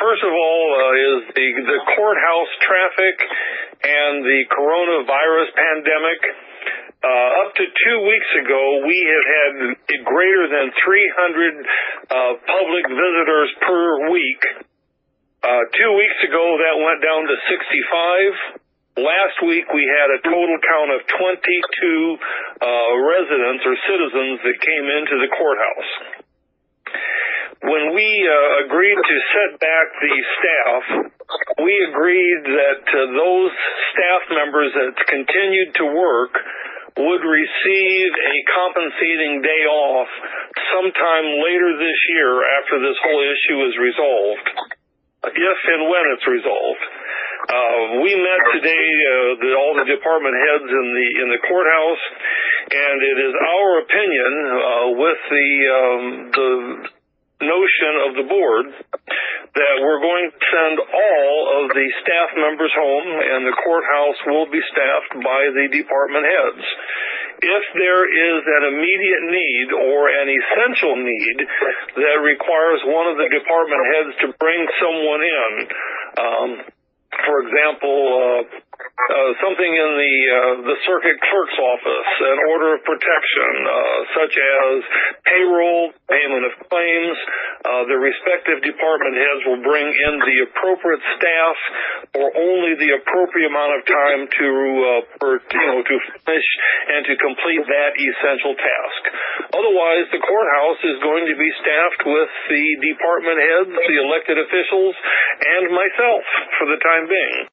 first of all, is the courthouse traffic and the coronavirus pandemic. Up to 2 weeks ago, we have had greater than 300 public visitors per week. 2 weeks ago, that went down to 65. Last week, we had a total count of 22 residents or citizens that came into the courthouse. When we agreed to set back the staff, we agreed that those staff members that continued to work would receive a compensating day off sometime later this year after this whole issue is resolved, if and when it's resolved. We met today, all the department heads in the courthouse, and it is our opinion, with the notion of the board, that we're going to send all of the staff members home, and the courthouse will be staffed by the department heads. If there is an immediate need or an essential need that requires one of the department heads to bring someone in, for example, something in the circuit clerk's office, an order of protection, such as payroll, payment of claims, the respective department heads will bring in the appropriate staff for only the appropriate amount of time to finish and to complete that essential task. Otherwise, the courthouse is going to be staffed with the department heads, the elected officials, and myself for the time being.